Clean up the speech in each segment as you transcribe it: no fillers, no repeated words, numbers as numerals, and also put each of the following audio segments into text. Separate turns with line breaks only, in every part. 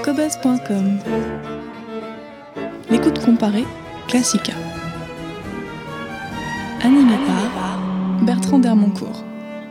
cobuzz.com. L'écoute comparée, Classica. Animé par Bertrand Dermoncourt.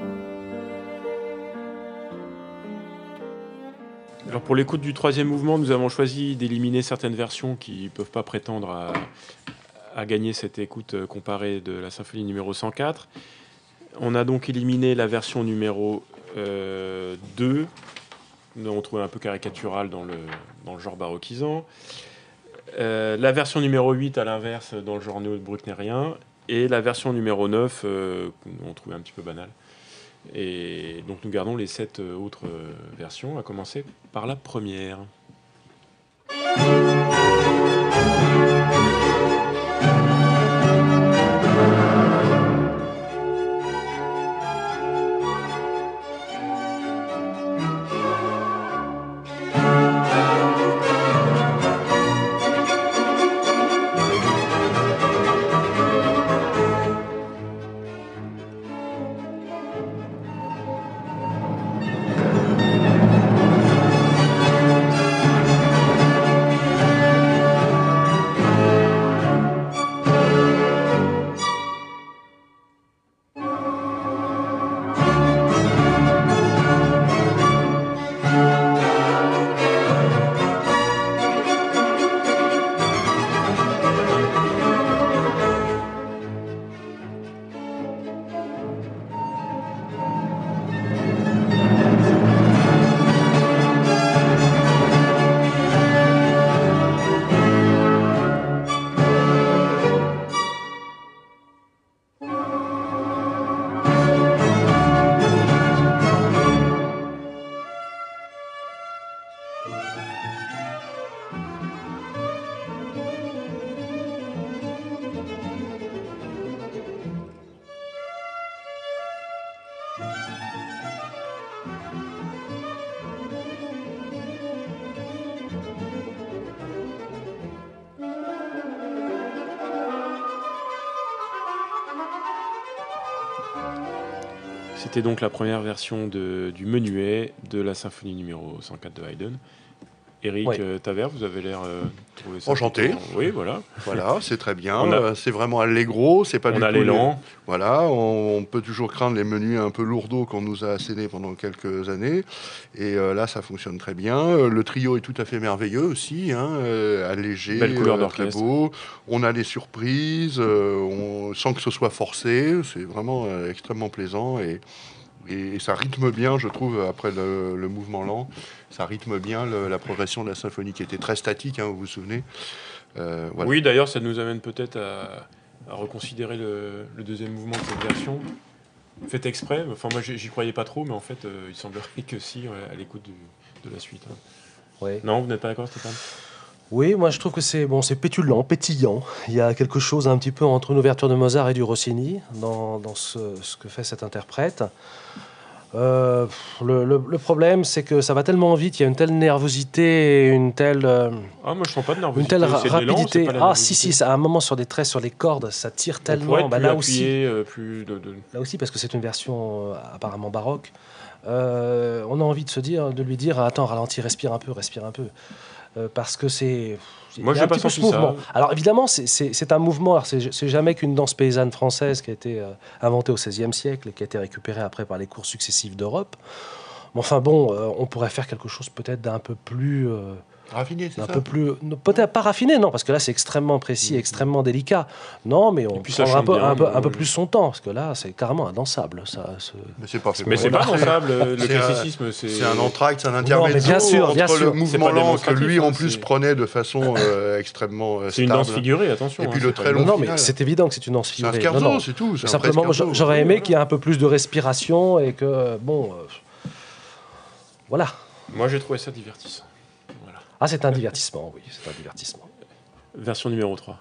Alors pour l'écoute du troisième mouvement, nous avons choisi d'éliminer certaines versions qui ne peuvent pas prétendre à gagner cette écoute comparée de la symphonie numéro 104. On a donc éliminé la version numéro 2, dont on trouvait un peu caricaturale dans le genre baroquisant. La version numéro 8, à l'inverse, dans le genre néo-brucknerien. Et la version numéro 9, qu'on trouvait un petit peu banale. Et donc nous gardons les 7 autres versions, à commencer par la première. C'était donc la première version du menuet de la symphonie numéro 104 de Haydn. Éric Tavert, vous avez l'air trouvé ça
enchanté.
Oui, voilà.
Voilà, c'est très bien. C'est vraiment allegro, c'est pas du tout.
On a l'élan.
Voilà, on peut toujours craindre les menus un peu lourdeaux qu'on nous a assénés pendant quelques années. Et là, ça fonctionne très bien. Le trio est tout à fait merveilleux aussi, allégé,
belle couleur
très
d'orchestre.
beau. On a des surprises, sans que ce soit forcé. C'est vraiment extrêmement plaisant et ça rythme bien, je trouve, après le mouvement lent. Ça rythme bien la progression de la symphonie qui était très statique, vous vous souvenez. Voilà.
Oui, d'ailleurs, ça nous amène peut-être à reconsidérer le deuxième mouvement de cette version. Fait exprès, enfin moi j'y croyais pas trop, mais en fait il semblerait que si, à l'écoute de la suite.
Ouais.
Non, vous n'êtes pas d'accord, Stéphane ?
Oui, moi je trouve que c'est pétulant, pétillant. Il y a quelque chose un petit peu entre une ouverture de Mozart et du Rossini dans ce que fait cet interprète. Le problème, c'est que ça va tellement vite, il y a une telle nervosité, une telle
moi je sens pas de nervosité.
une telle
C'est de l'élan,
rapidité.
c'est pas la nervosité.
Si, à un moment sur des traits, sur les cordes, ça tire
On
tellement.
pourrait être plus
Là
appuyé,
aussi,
plus
là aussi, parce que c'est une version apparemment baroque. On a envie de lui dire, attends, ralentis, respire un peu, parce que c'est.
Moi, j'ai pas senti ça.
Alors évidemment, c'est un mouvement. Alors, c'est jamais qu'une danse paysanne française qui a été inventée au XVIe siècle et qui a été récupérée après par les cours successives d'Europe. Mais enfin bon, on pourrait faire quelque chose peut-être d'un peu plus.
Raffiné, c'est ça.
Peu plus, peut-être pas raffiné, non, parce que là c'est extrêmement précis, extrêmement délicat. Non, mais on prendra un peu plus son temps, parce que là c'est carrément indansable.
Mais c'est pas fait.
Mais c'est pas dansable. Le classicisme,
c'est un entracte, c'est un intermezzo
bien
entre
sûr.
le mouvement lent que lui en plus
c'est...
prenait de façon extrêmement stable.
C'est une danse figurée, attention.
Et puis le très long
Non,
final.
mais c'est évident que c'est une danse figurée.
C'est un scherzo, c'est tout.
Simplement, j'aurais aimé qu'il y ait un peu plus de respiration et que voilà.
Moi j'ai trouvé ça divertissant.
Ah, c'est un divertissement, oui, c'est un divertissement.
Version numéro 3.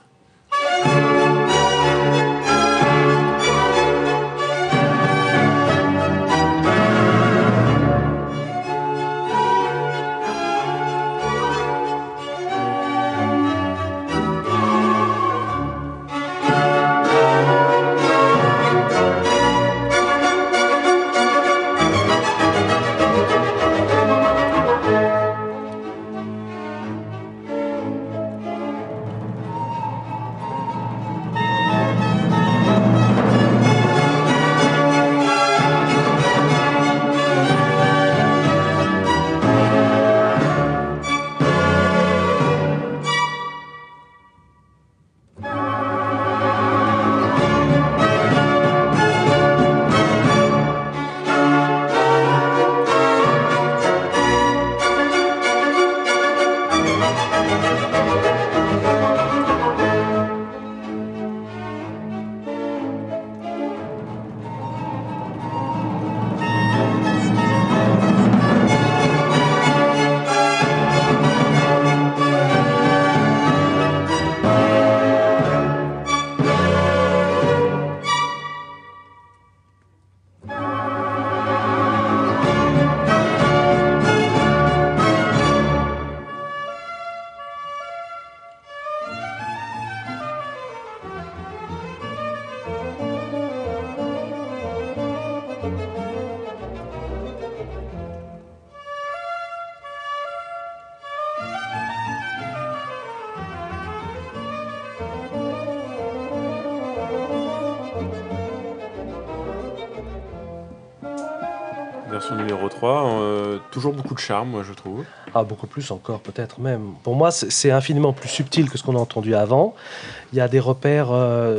3. Toujours beaucoup de charme, moi, je trouve.
Ah, beaucoup plus encore, peut-être même. Pour moi, c'est infiniment plus subtil que ce qu'on a entendu avant. Il y a des repères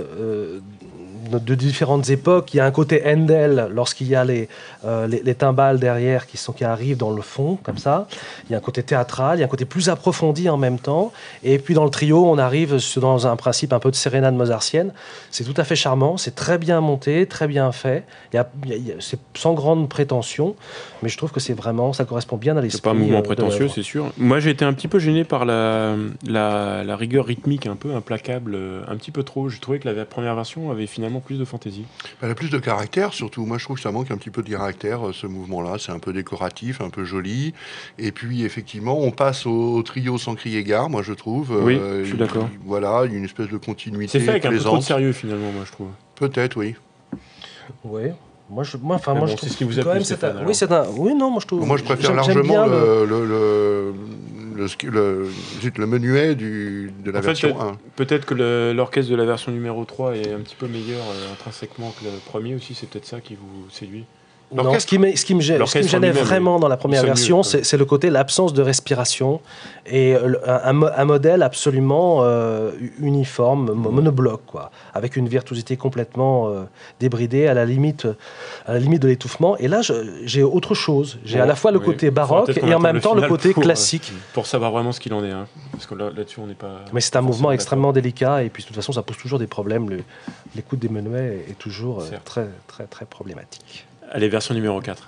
de différentes époques. Il y a un côté Handel lorsqu'il y a les timbales derrière qui arrivent dans le fond, comme ça. Il y a un côté théâtral, il y a un côté plus approfondi en même temps. Et puis dans le trio, on arrive dans un principe un peu de sérénade mozartienne. C'est tout à fait charmant, c'est très bien monté, très bien fait. C'est sans grande prétention, mais je trouve que ça correspond bien à l'esprit.
C'est pas un mouvement prétentieux, c'est sûr. Moi, j'ai été un petit peu gêné par la rigueur rythmique un peu implacable, un petit peu trop. J'ai trouvé que la première version avait finalement plus de fantaisie.
Elle a plus de caractère, surtout. Moi, je trouve que ça manque un petit peu de caractère, ce mouvement-là. C'est un peu décoratif, un peu joli. Et puis, effectivement, on passe au trio sans crier gare, moi, je trouve.
Oui, je suis d'accord.
Voilà, une espèce de continuité
C'est fait avec un peu trop de
plaisante.
sérieux, finalement, moi, je trouve.
Peut-être, oui.
Oui. Moi, je
bon,
trouve
c'est ce qui vous a
quand
plu,
même
Stéphane, alors.
Oui, non, moi je trouve.
Moi, je préfère
j'aime
largement
bien
le menuet de la
En fait,
version 1.
peut-être que l'orchestre de la version numéro 3 est un petit peu meilleur intrinsèquement que le premier aussi. C'est peut-être ça qui vous séduit.
Non, ce qui me gênait vraiment dans la première version, c'est le côté l'absence de respiration et un modèle absolument uniforme, monobloc, quoi, avec une virtuosité complètement débridée à la limite de l'étouffement. Et là, j'ai autre chose. J'ai à la fois le côté baroque et en même temps le côté classique.
Pour savoir vraiment ce qu'il en est, hein. Parce que là-dessus, on n'est pas.
Mais c'est un mouvement extrêmement délicat et puis de toute façon, ça pose toujours des problèmes. L'écoute des menuets est toujours très, très, très problématique.
Allez, version numéro 4.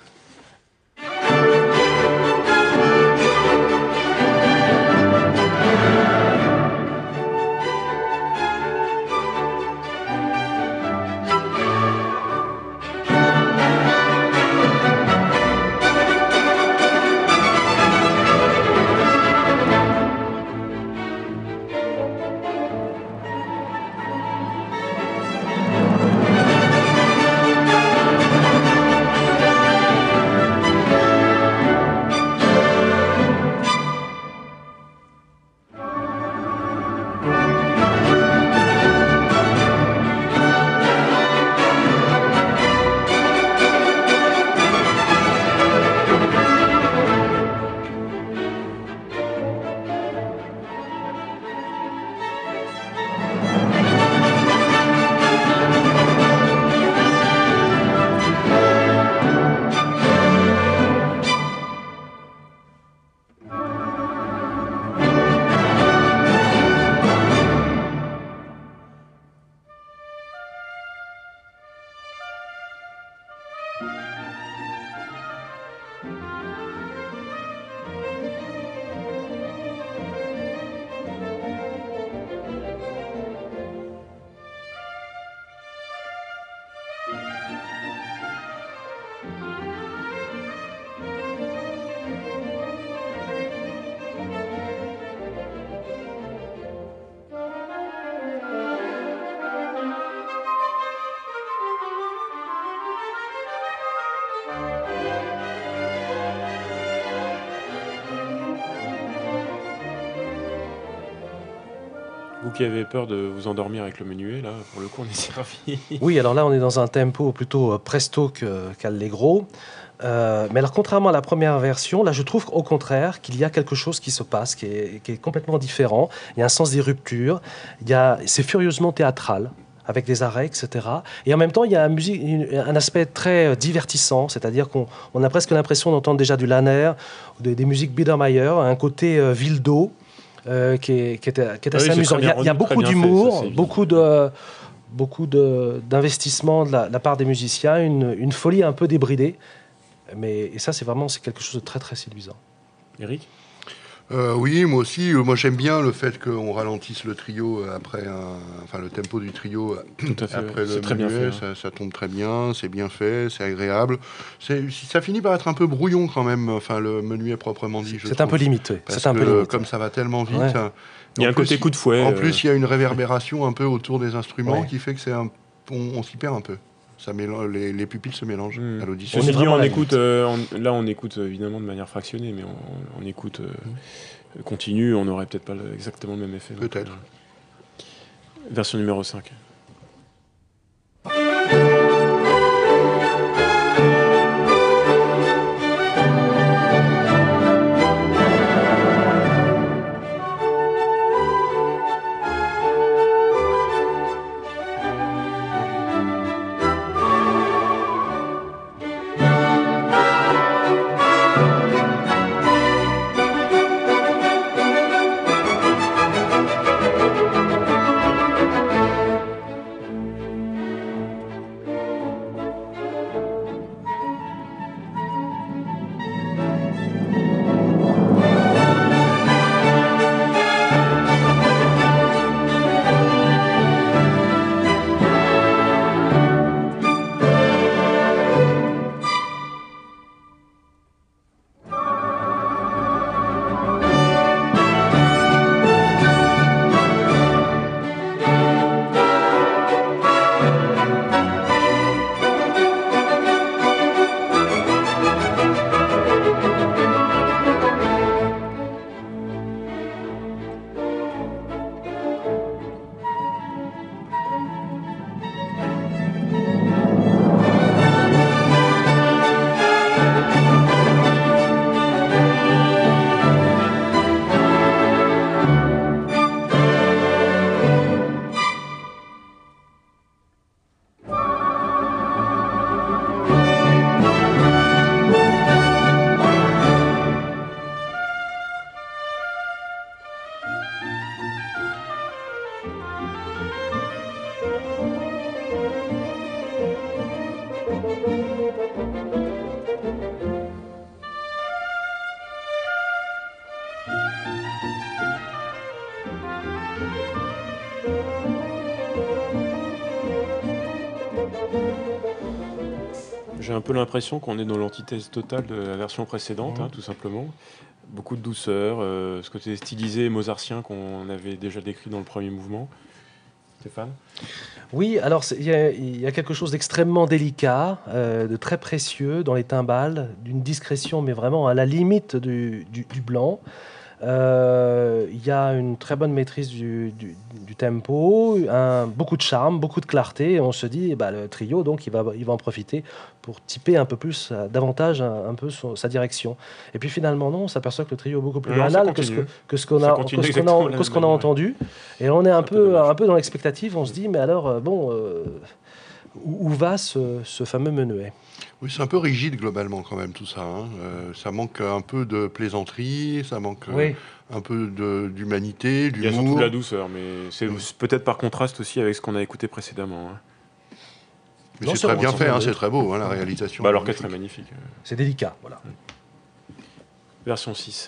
Vous qui avez peur de vous endormir avec le menuet, là, pour le coup, on est servi.
Oui, alors là, on est dans un tempo plutôt presto qu'allegro. Mais alors, contrairement à la première version, là, je trouve au contraire qu'il y a quelque chose qui se passe, qui est complètement différent. Il y a un sens des ruptures. C'est furieusement théâtral, avec des arrêts, etc. Et en même temps, il y a un aspect très divertissant, c'est-à-dire qu'on a presque l'impression d'entendre déjà du Lahner, des musiques Biedermeier, un côté ville d'eau. Qui est assez amusant. Il y a beaucoup d'humour, beaucoup d'investissement de la part des musiciens, une folie un peu débridée. Et ça, c'est quelque chose de très, très séduisant.
Eric ?
Oui, moi aussi. Moi, j'aime bien le fait qu'on ralentisse le trio après le tempo du trio après le
très
menuet.
Bien fait,
ça tombe très bien, c'est bien fait, c'est agréable. Ça finit par être un peu brouillon quand même, le menuet proprement dit.
C'est un peu limite, oui.
Parce que comme ça va tellement vite.
Ouais.
Il y a un côté coup de fouet.
En plus, il y a une réverbération un peu autour des instruments qui fait que on s'y perd un peu. Les pupilles se mélangent à l'audition.
On écoute évidemment de manière fractionnée, mais on écoute continue, on n'aurait peut-être pas exactement le même effet.
Peut-être.
Version numéro 5. J'ai un peu l'impression qu'on est dans l'antithèse totale de la version précédente, tout simplement. Beaucoup de douceur, ce côté stylisé et mozartien qu'on avait déjà décrit dans le premier mouvement. Stéphane ?
Oui, alors il y a quelque chose d'extrêmement délicat, de très précieux dans les timbales, d'une discrétion, mais vraiment à la limite du blanc. Il y a une très bonne maîtrise du tempo, beaucoup de charme, beaucoup de clarté. Et on se dit, le trio, donc, il va en profiter pour typer un peu plus, davantage un peu sa direction. Et puis finalement, non, on s'aperçoit que le trio est beaucoup plus banal que ce qu'on a entendu. Et on est un peu dans l'expectative. On se dit, mais alors, où va ce fameux menuet ?
Oui, c'est un peu rigide globalement quand même tout ça. Ça manque un peu de plaisanterie, ça manque un peu d'humanité, d'humour.
Il y a surtout de la douceur, mais c'est peut-être par contraste aussi avec ce qu'on a écouté précédemment.
Mais c'est très bien fait, c'est très beau, la réalisation.
L'orchestre est magnifique.
C'est délicat, voilà.
Version 6.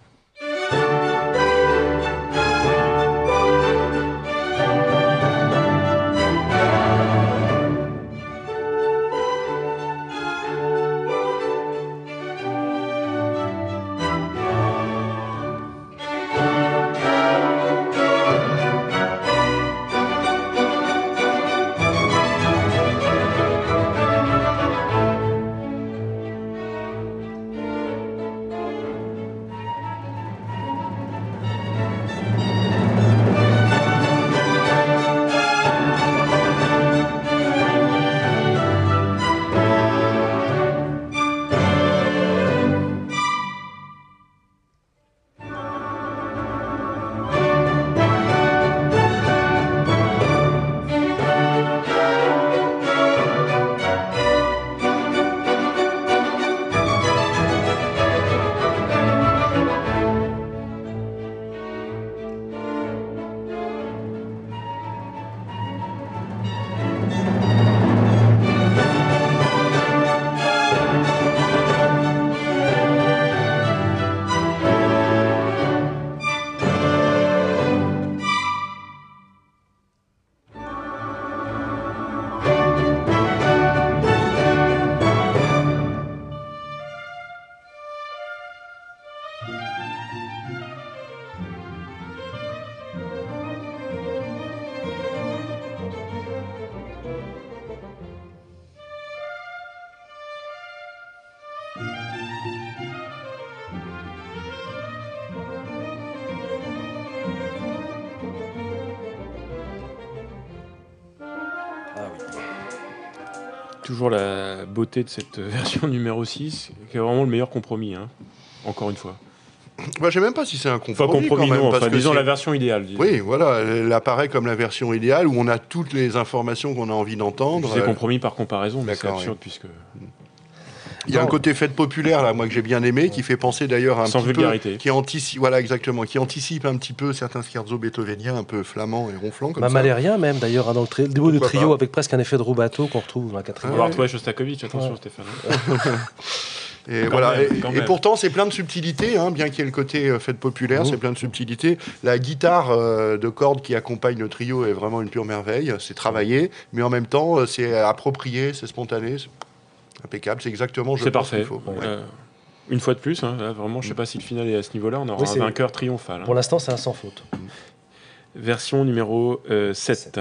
Toujours la beauté de cette version numéro 6, qui est vraiment le meilleur compromis, encore une fois.
Je ne sais même pas si c'est un compromis.
Enfin, compromis,
quand même,
non, disons la version idéale. Disons.
Oui, voilà, elle apparaît comme la version idéale, où on a toutes les informations qu'on a envie d'entendre.
C'est compromis par comparaison, mais c'est absurde, puisque...
Il y a un côté fête populaire, là, moi, que j'ai bien aimé, qui fait penser d'ailleurs un
Sans
petit
vulgarité.
peu... Qui anticipe, voilà, exactement, qui anticipe un petit peu certains scherzo beethoveniens, un peu flamands et ronflants, comme ça.
Malérien, même, d'ailleurs, dans le début de trio, avec presque un effet de rubato qu'on retrouve dans la quatrième.
Artois et Shostakovich, attention, Stéphane.
Et voilà. Et pourtant, c'est plein de subtilités, bien qu'il y ait le côté fête populaire, c'est plein de subtilités. La guitare de cordes qui accompagne le trio est vraiment une pure merveille. C'est travaillé, mais en même temps, c'est approprié, c'est spontané, c'est impeccable. C'est exactement
c'est parfait.
qu'il faut.
Une fois de plus, là, vraiment, je ne sais pas si le final est à ce niveau-là, on aura un vainqueur triomphal.
Pour l'instant, c'est un sans faute.
Version numéro 7.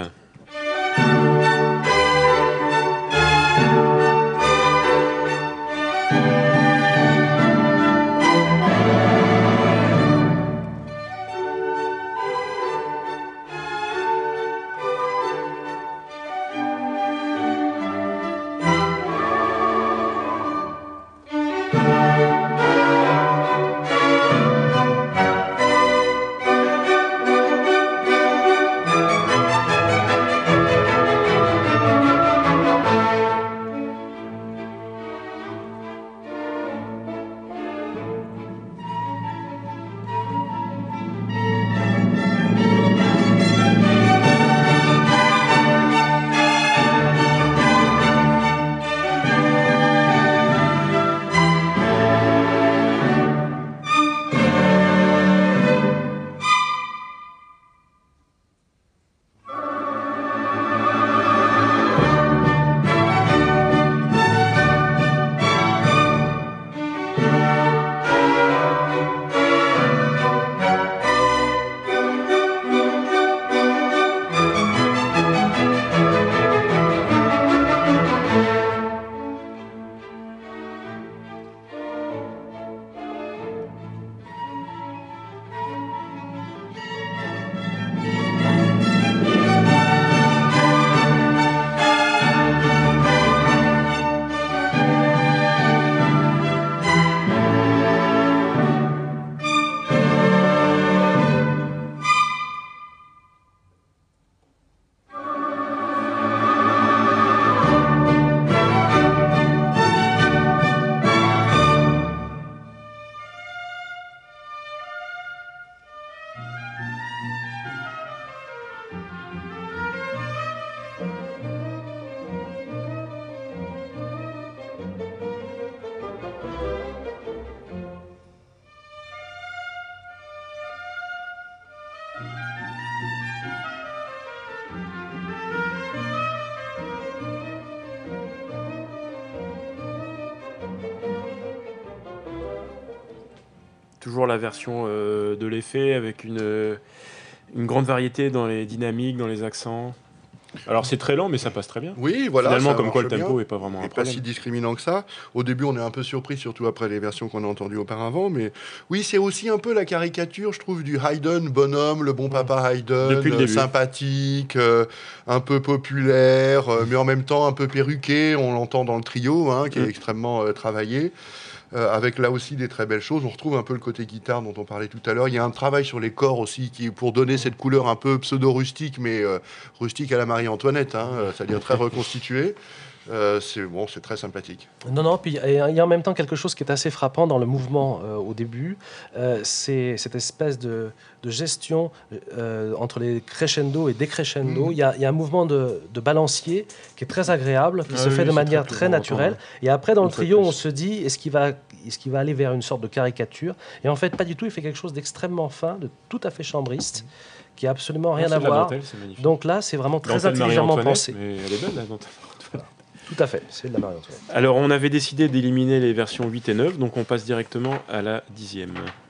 toujours la version de l'effet avec une grande variété dans les dynamiques, dans les accents. Alors c'est très lent, mais ça passe très bien.
Oui, voilà.
Finalement,
ça
comme quoi le
marche
tempo
bien.
n'est pas vraiment un
Et pas
problème.
si discriminant que ça. Au début, on est un peu surpris, surtout après les versions qu'on a entendues auparavant. Mais oui, c'est aussi un peu la caricature, je trouve, du Haydn bonhomme, le bon papa Haydn,
Depuis le début.
sympathique, un peu populaire, mais en même temps un peu perruqué. On l'entend dans le trio, hein, qui est extrêmement travaillé. Avec là aussi des très belles choses. On retrouve un peu le côté guitare dont on parlait tout à l'heure. Il y a un travail sur les corps aussi pour donner cette couleur un peu pseudo-rustique, mais rustique à la Marie-Antoinette, hein, c'est-à-dire très reconstituée. C'est très sympathique.
Non, puis il y a en même temps quelque chose qui est assez frappant dans le mouvement au début, c'est cette espèce de gestion entre les crescendo et décrescendo. Il y a un mouvement de balancier qui est très agréable, qui se fait de manière très naturelle. Et après, dans le trio, on se dit, est-ce qu'il va aller vers une sorte de caricature? Et en fait, pas du tout, il fait quelque chose d'extrêmement fin, de tout à fait chambriste, qui a absolument rien à voir. Donc là, c'est vraiment très intelligemment pensé.
Mais elle est belle, la dentelle.
Tout à fait, c'est de la Marie-Antoinette.
Alors, on avait décidé d'éliminer les versions 8 et 9, donc on passe directement à la 10e.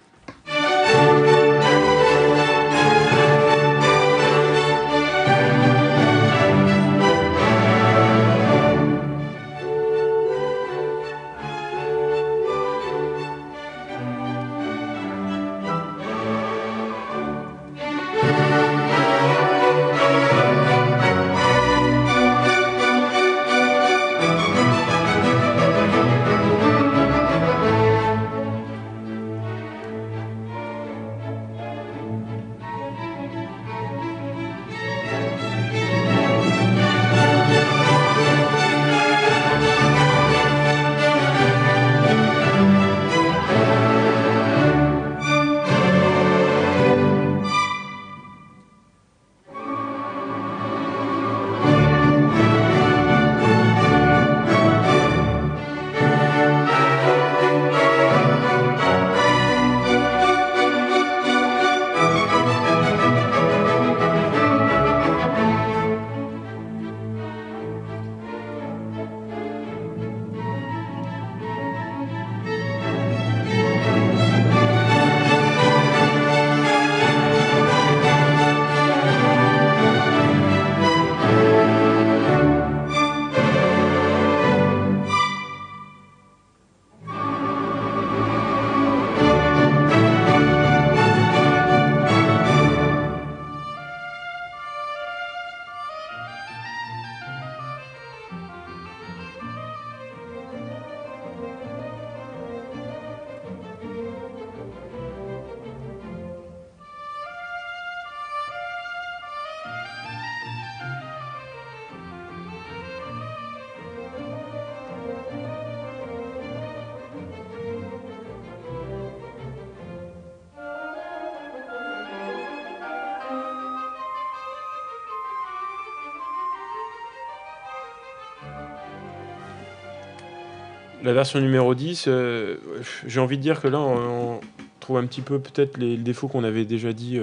La version numéro 10, j'ai envie de dire que là, on trouve un petit peu peut-être les défauts qu'on avait déjà dit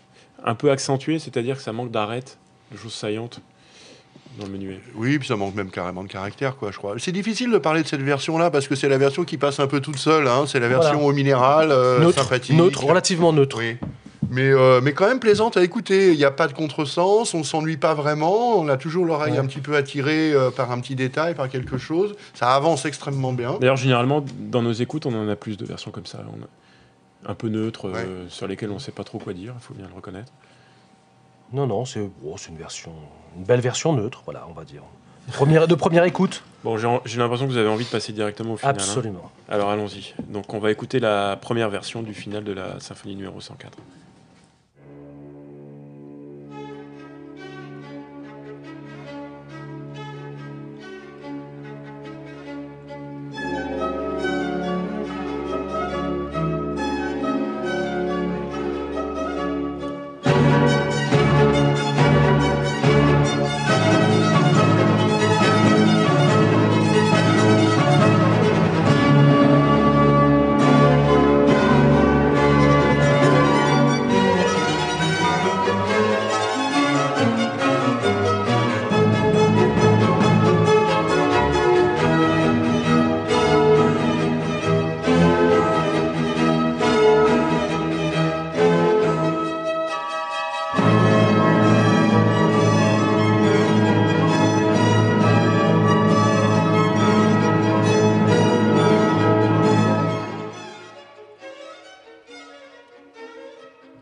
un peu accentués, c'est-à-dire que ça manque d'arêtes, de choses saillantes dans le menuet.
Oui, puis ça manque même carrément de caractère, quoi, je crois. C'est difficile de parler de cette version-là parce que c'est la version qui passe un peu toute seule. Hein. C'est la version au minéral, sympathique.
Neutre, relativement neutre.
Oui. Mais quand même plaisante à écouter. Il n'y a pas de contresens, on ne s'ennuie pas vraiment. On a toujours l'oreille un petit peu attirée par un petit détail, par quelque chose. Ça avance extrêmement bien.
D'ailleurs, généralement, dans nos écoutes, on en a plus de versions comme ça. Un peu neutres, sur lesquelles on ne sait pas trop quoi dire, il faut bien le reconnaître.
Non, c'est une belle version neutre, voilà, on va dire. De première écoute.
Bon, j'ai l'impression que vous avez envie de passer directement au final.
Absolument.
Hein. Alors allons-y. Donc on va écouter la première version du final de la symphonie numéro 104.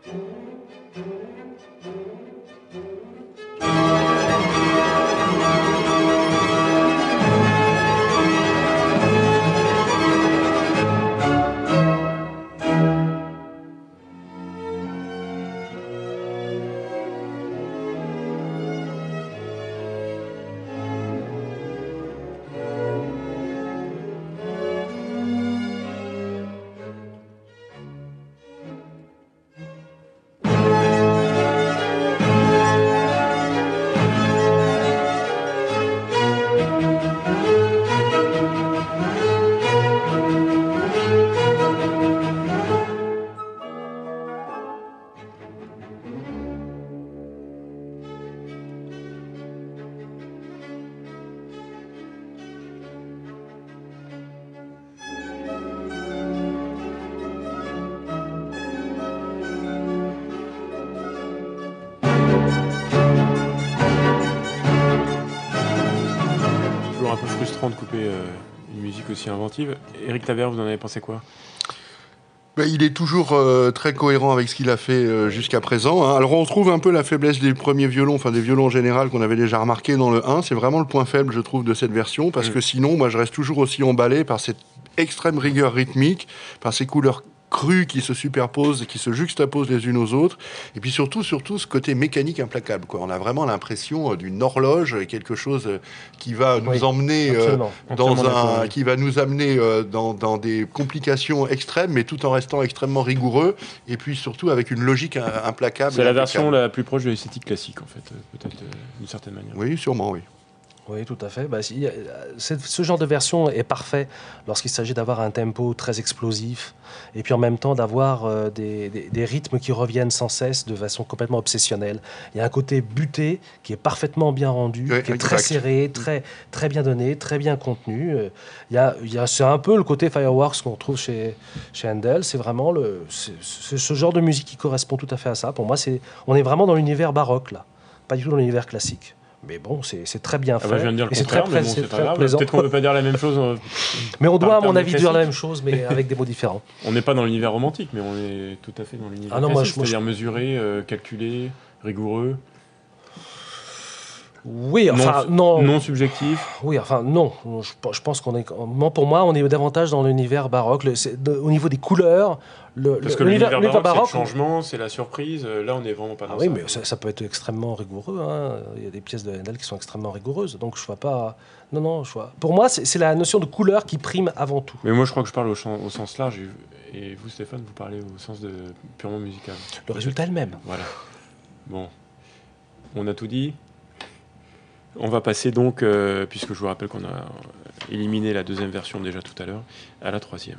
Toujours un peu frustrant de couper une musique aussi inventive. Éric Taver, vous en avez pensé quoi?
Il est toujours très cohérent avec ce qu'il a fait jusqu'à présent, hein. Alors on retrouve un peu la faiblesse des premiers violons, enfin des violons en général qu'on avait déjà remarqué dans le 1. C'est vraiment le point faible, je trouve, de cette version, parce que sinon, moi je reste toujours aussi emballé par cette extrême rigueur rythmique, par ces couleurs crues qui se superposent et qui se juxtaposent les unes aux autres, et puis surtout ce côté mécanique implacable, quoi. On a vraiment l'impression d'une horloge, quelque chose qui va nous emmener qui va nous amener dans des complications extrêmes, mais tout en restant extrêmement rigoureux, et puis surtout avec une logique implacable.
C'est la version la plus proche de l'esthétique classique, en fait, peut-être d'une certaine manière.
Oui, sûrement, oui.
Oui, tout à fait. Ce genre de version est parfait lorsqu'il s'agit d'avoir un tempo très explosif et puis en même temps d'avoir des rythmes qui reviennent sans cesse de façon complètement obsessionnelle. Il y a un côté buté qui est parfaitement bien rendu, qui est très serré, très bien donné, très bien contenu. C'est un peu le côté Fireworks qu'on retrouve chez Handel. C'est vraiment ce genre de musique qui correspond tout à fait à ça. Pour moi, on est vraiment dans l'univers baroque, là. Pas du tout dans l'univers classique. Mais bon, c'est très bien fait.
Je viens de dire le
et
contraire, mais bon, c'est pas grave. Peut-être qu'on ne veut pas dire la même chose.
Mais on doit, à mon avis, dire la même chose, mais avec des mots différents.
On n'est pas dans l'univers romantique, mais on est tout à fait dans l'univers classique, c'est-à-dire mesuré, calculé, rigoureux.
Oui, enfin, non.
Non subjectif.
Oui, enfin, non. Je pense qu'on est... Pour moi, on est davantage dans l'univers baroque. Au niveau des couleurs...
Parce que l'univers baroque, c'est le changement, c'est la surprise. Là, on n'est vraiment pas dans ça.
Oui, mais ça peut être extrêmement rigoureux, hein. Il y a des pièces de Handel qui sont extrêmement rigoureuses. Donc, je ne vois pas... Non, je vois... Pour moi, c'est la notion de couleur qui prime avant tout.
Mais moi, je crois que je parle au sens large. Et vous, Stéphane, vous parlez au sens purement musical.
Le résultat est le même.
Voilà. Bon. On a tout dit. On va passer donc, puisque je vous rappelle qu'on a éliminé la deuxième version déjà tout à l'heure, à la troisième.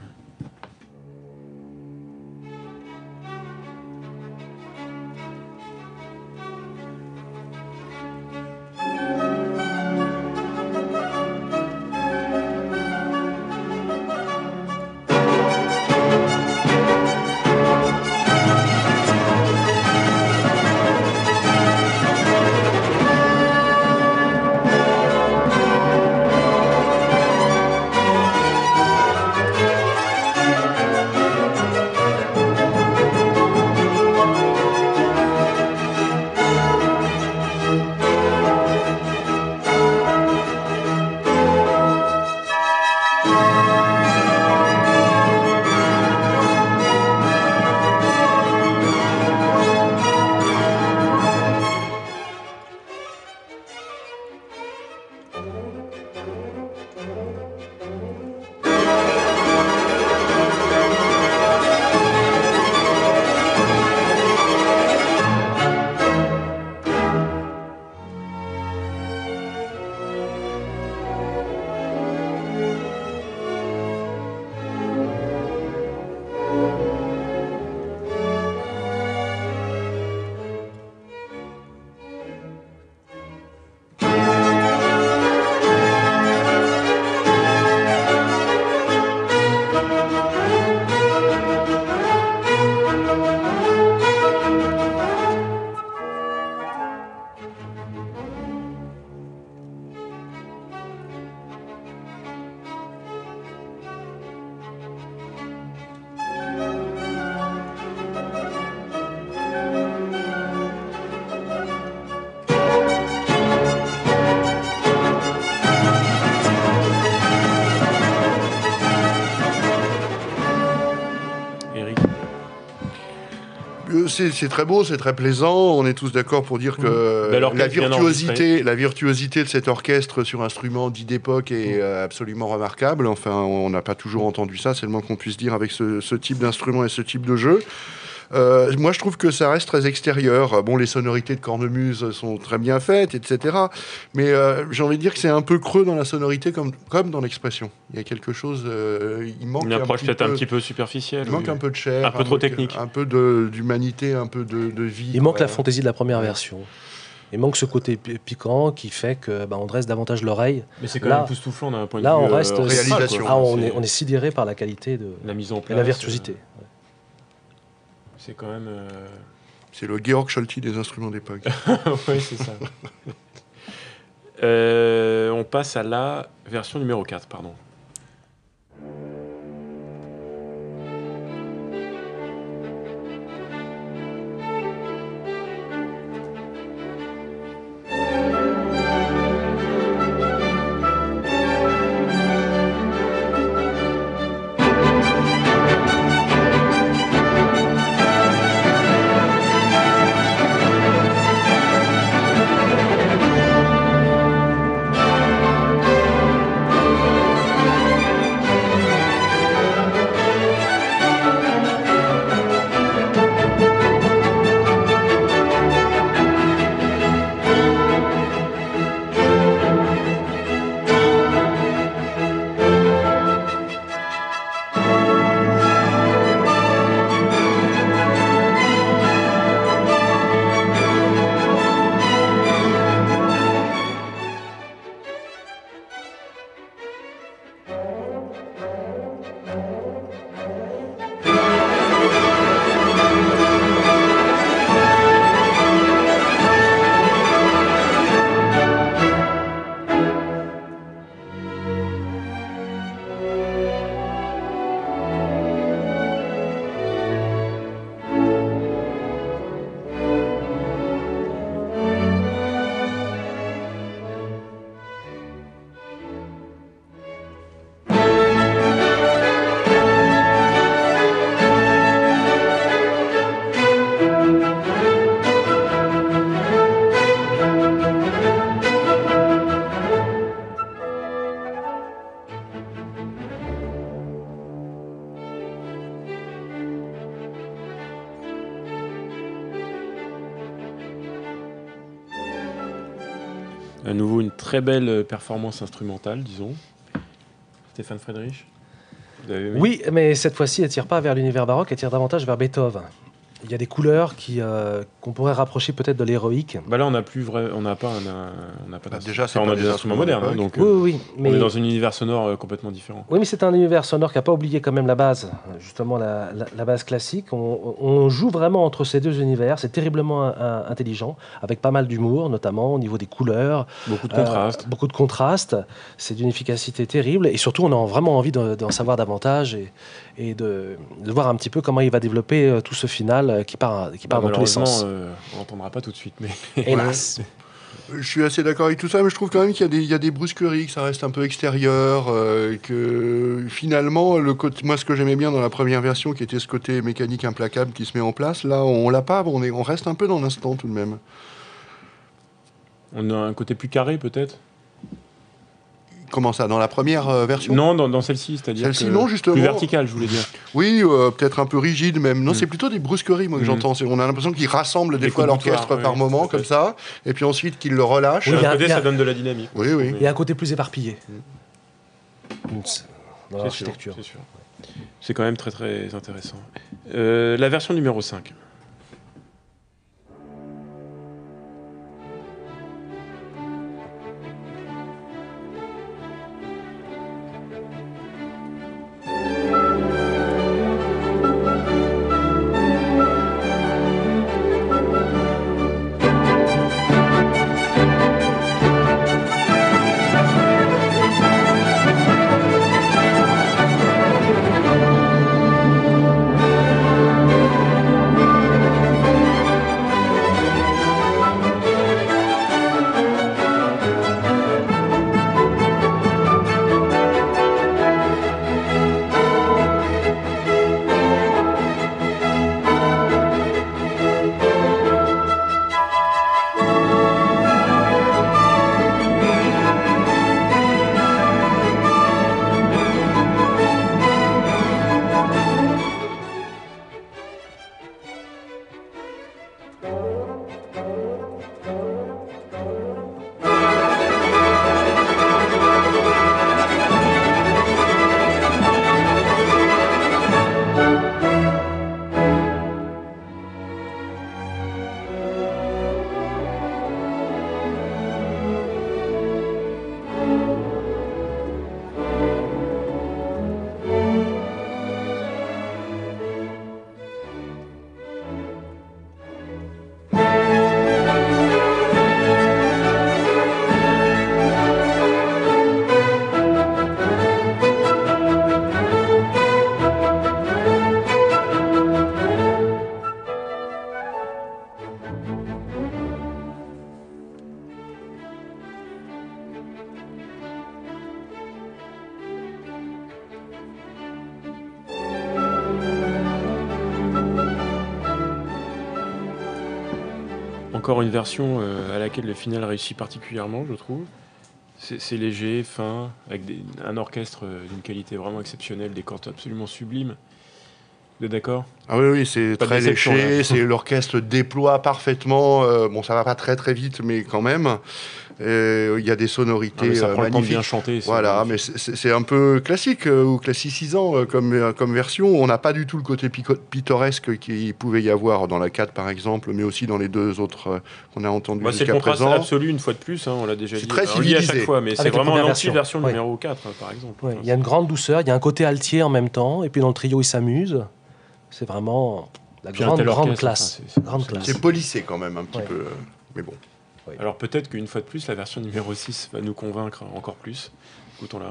C'est très beau, c'est très plaisant. On est tous d'accord pour dire que
Bel orchestre
la virtuosité de cet orchestre sur instrument dit d'époque est absolument remarquable. Enfin, on n'a pas toujours entendu ça, c'est le moins qu'on puisse dire avec ce type d'instrument et ce type de jeu. Moi, je trouve que ça reste très extérieur. Bon, les sonorités de cornemuse sont très bien faites, etc. Mais j'ai envie de dire que c'est un peu creux dans la sonorité comme dans l'expression. Il y a quelque chose... il manque
une approche peut-être un petit peu superficielle.
Il manque un peu de chair.
Un peu trop technique.
Un peu d'humanité, un peu de vie.
Il manque la fantaisie de la première version. Il manque ce côté piquant qui fait que on dresse davantage l'oreille.
Mais c'est quand même époustouflant d'un point de vue
on reste
réalisation.
on est sidéré par la qualité de
la mise en place
et la virtuosité.
C'est quand même...
C'est le Georg Scholti des instruments d'époque.
Oui, c'est ça. On passe à la version numéro 4, pardon. À nouveau, une très belle performance instrumentale, disons. Stéphane Friedrich, vous avez aimé ?
Oui, mais cette fois-ci, elle tire pas vers l'univers baroque, elle tire davantage vers Beethoven. Il y a des couleurs qu'on pourrait rapprocher peut-être de l'héroïque.
Bah là, on n'a pas
déjà, c'est
on
pas
a
des
des instruments modernes, hein, donc
Oui, mais
on est dans un univers sonore complètement différent.
oui, mais c'est un univers sonore qui n'a pas oublié quand même la base, justement la base classique. On joue vraiment entre ces deux univers. C'est terriblement intelligent, avec pas mal d'humour, notamment au niveau des couleurs.
Beaucoup de contrastes.
Beaucoup de contrastes. C'est d'une efficacité terrible. Et surtout, on a vraiment envie d'en savoir davantage et de voir un petit peu comment il va développer tout ce final qui part dans tous les sens.
On n'entendra pas tout de suite, mais
Hélas.
Je suis assez d'accord avec tout ça, mais je trouve quand même qu'il y a des brusqueries, que ça reste un peu extérieur, que finalement, moi ce que j'aimais bien dans la première version, qui était ce côté mécanique implacable qui se met en place, là on l'a pas, on reste un peu dans l'instant tout de même.
on a un côté plus carré peut-être.
Comment ça, dans la première version?
Non, dans celle-ci, c'est-à-dire
Celle-ci, non, justement.
plus verticale, je voulais dire.
Oui, peut-être un peu rigide même. Non, c'est plutôt des brusqueries, moi, que j'entends. On a l'impression qu'ils rassemblent des fois l'orchestre par moment, comme ça, et puis ensuite qu'ils le relâchent.
Oui,
Ça donne de la dynamique.
Oui, oui.
Il y a un côté plus éparpillé dans
C'est
l'architecture.
sûr, c'est sûr. C'est quand même très très intéressant. La version numéro 5. Encore une version à laquelle le final réussit particulièrement, je trouve. C'est léger, fin, avec un orchestre d'une qualité vraiment exceptionnelle, des cordes absolument sublimes. Vous êtes d'accord ?
Ah oui, c'est
Pas de
très
déception,
léché,
là.
c'est l'orchestre déploie parfaitement. Bon, ça va pas très très vite, mais quand même. Il y a des sonorités
mais ça prend le temps de bien
magnifiques.
chanter.
Voilà, mais c'est un peu classique ou classicisant comme version. On n'a pas du tout le côté pittoresque qu'il pouvait y avoir dans la 4 par exemple, mais aussi dans les deux autres qu'on a entendus
c'est le
jusqu'à
contraste
présent.
absolu une fois de plus, on l'a déjà
C'est
dit.
très
On le dit à
civilisé.
chaque fois, mais c'est
Avec la
vraiment
première
l'anti-version
version,
numéro 4, par exemple.
Ouais, il y a une grande douceur, il y a un côté altier en même temps, et puis dans le trio, il s'amuse. C'est vraiment la
Puis un tel
grande
orchestre,
classe.
enfin,
Grande classe.
C'est polissé quand même un petit
Ouais.
peu, mais bon.
Alors peut-être qu'une fois de plus, la version numéro 6 va nous convaincre encore plus. Écoutons-la.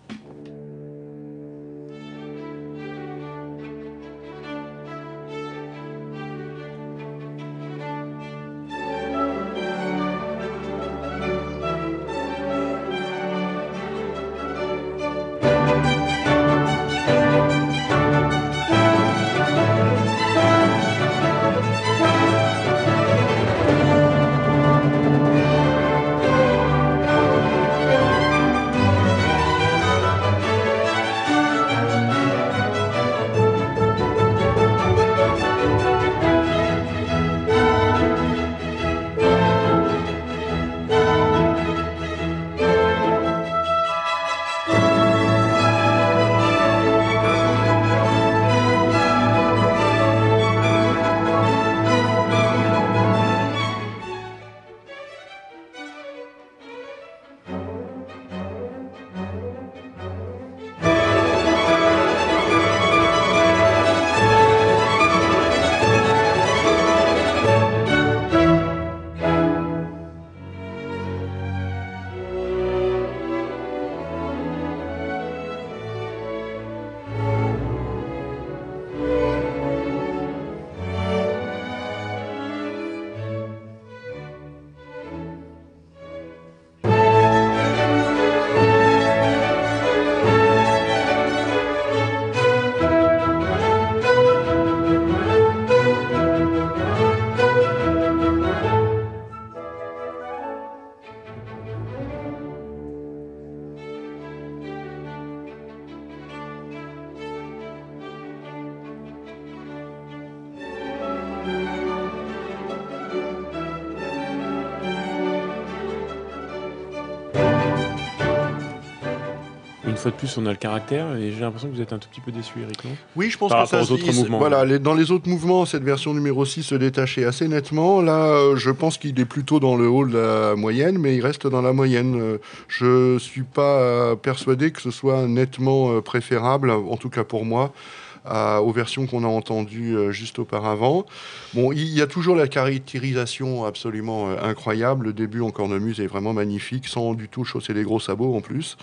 Une fois de plus, on a le caractère, et j'ai l'impression que vous êtes un tout petit peu déçu, Eric, non ?
Oui, je pense
Par
que ça
rapport aux
se
autres
dit,
mouvements.
voilà, dans les autres mouvements, cette version numéro 6 se détachait assez nettement. Là, je pense qu'il est plutôt dans le haut de la moyenne, mais il reste dans la moyenne. Je suis pas persuadé que ce soit nettement préférable, en tout cas pour moi, aux versions qu'on a entendues juste auparavant. Bon, il y a toujours la caractérisation absolument incroyable. Le début en cornemuse est vraiment magnifique, sans du tout chausser les gros sabots en plus.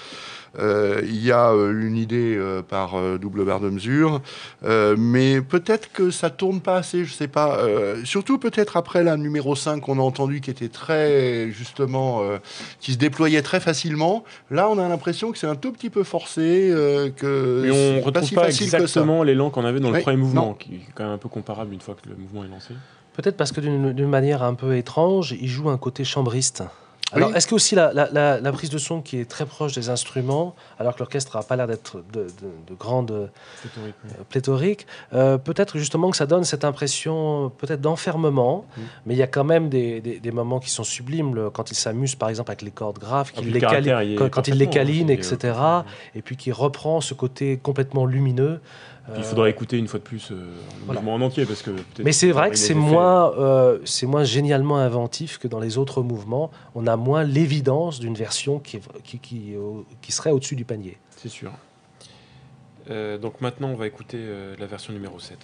Il y a une idée par double barre de mesure, mais peut-être que ça tourne pas assez, je sais pas. Surtout peut-être après la numéro 5 qu'on a entendu, qui était très, justement, qui se déployait très facilement. Là, on a l'impression que c'est un tout petit peu forcé, que
Mais on
c'est
ne retrouve
si
pas
facile que ça.
exactement l'élan qu'on avait dans le
Oui,
premier mouvement,
non.
qui est quand même un peu comparable une fois que le mouvement est lancé.
Peut-être parce que d'une manière un peu étrange, il joue un côté chambriste. Alors, est-ce que aussi la prise de son qui est très proche des instruments, alors que l'orchestre n'a pas l'air d'être de grande pléthorique, peut-être justement que ça donne cette impression peut-être d'enfermement, mais il y a quand même des moments qui sont sublimes, quand il s'amuse par exemple avec les cordes graves, quand il les câline, etc., et puis qui reprend ce côté complètement lumineux.
Il faudrait écouter une fois de plus le mouvement en entier. Parce que
mais c'est vrai que c'est moins génialement inventif que dans les autres mouvements. On a moins l'évidence d'une version qui serait au-dessus du panier.
C'est sûr. Donc maintenant, on va écouter la version numéro 7.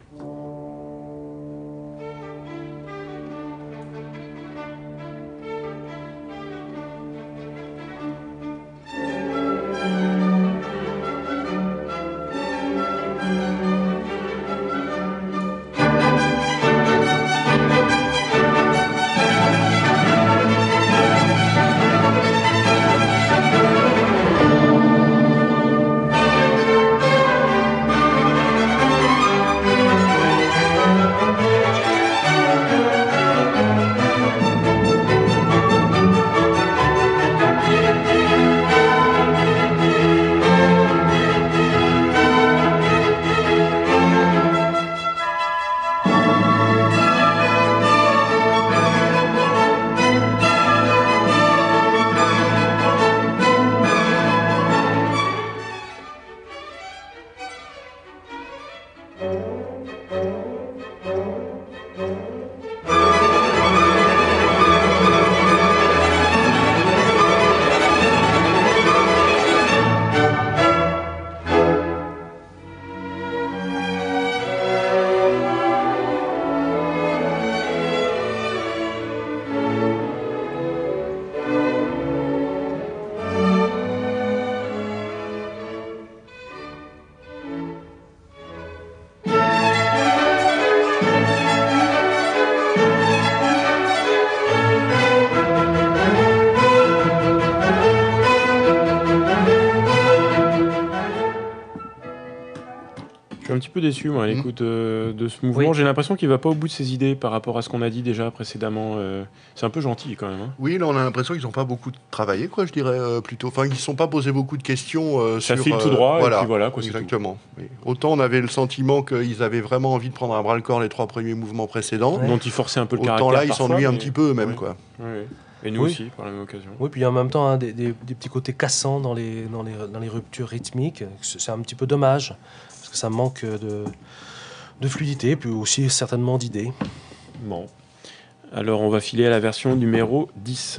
Un petit peu déçu moi à l'écoute de ce mouvement. Oui. J'ai l'impression qu'il va pas au bout de ses idées par rapport à ce qu'on a dit déjà précédemment. C'est un peu gentil quand même. Hein.
Oui, là on a l'impression qu'ils n'ont pas beaucoup travaillé, quoi, je dirais plutôt. Enfin, ils ne se sont pas posé beaucoup de questions
ça file tout droit.
Voilà,
et puis voilà, quoi,
exactement. Oui. Autant on avait le sentiment qu'ils avaient vraiment envie de prendre à bras le corps les 3 premiers mouvements précédents.
Ouais. Dont ils forçaient un peu le caractère.
Autant là, ils
parfois,
s'ennuient un petit peu eux-mêmes,
ouais.
quoi.
Ouais. Et nous aussi, par la même occasion.
Oui, puis en même temps, des petits côtés cassants dans les ruptures rythmiques. C'est un petit peu dommage, parce que ça manque de fluidité, puis aussi certainement d'idées.
Bon. Alors, on va filer à la version numéro 10.